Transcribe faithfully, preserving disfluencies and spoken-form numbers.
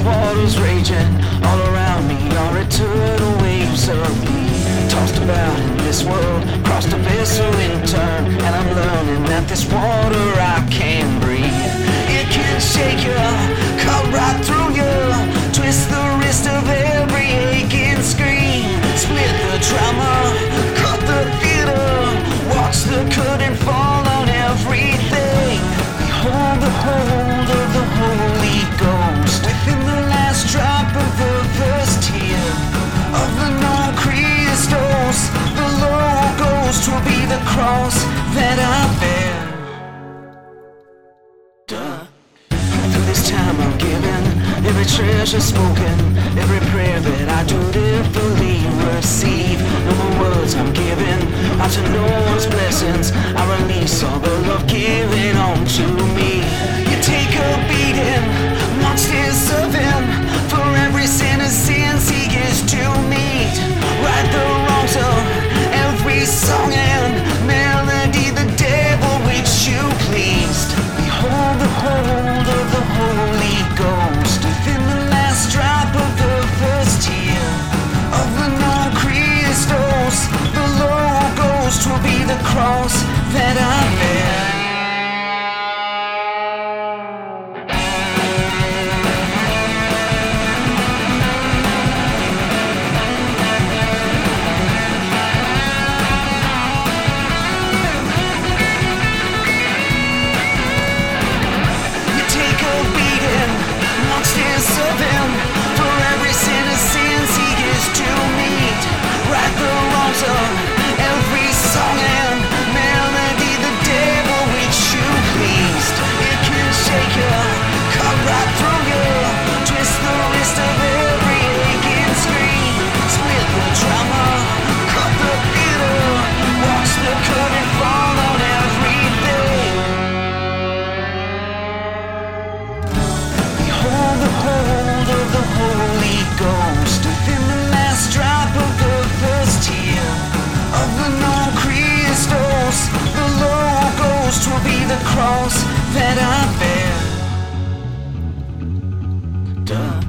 waters raging all around me are eternal waves of me. Tossed about in this world, crossed a vessel in turn, and I'm learning that this water I can breathe. It can shake you, cut right through you, twist the wrist of every ache and scream, split the drama, cut the theater, watch the curtain fall on everything. Behold the hold of the Holy Ghost within the last drop of the first tear of the non Christos. The Logos will be the cross that I bear. Duh. Through this time I'm giving, every treasure spoken, every prayer that I dutifully receive. No more words I'm giving, out to no one's blessings. I release all the love given onto me. You take a beating, monsters serving, for every sinner's sins he is to meet. Right the wrongs of every song and melody the devil which you pleased. Behold the hold of the Holy Ghost within the last drop of the first tear of the non Christos. The Logos will be the cross that I bear. Serving for every sinner's sins he is to meet. Right the wrongs of every song and melody the devil which you pleased. It can shake you, cut right through you, twist the wrist of every aching scream, split the drama, cut the theater, watch the curtain fall on everything. Behold the hold of the Holy Ghost within the last drop of the first tear of the non Christos. The Logos will be the cross that I bear. Duh.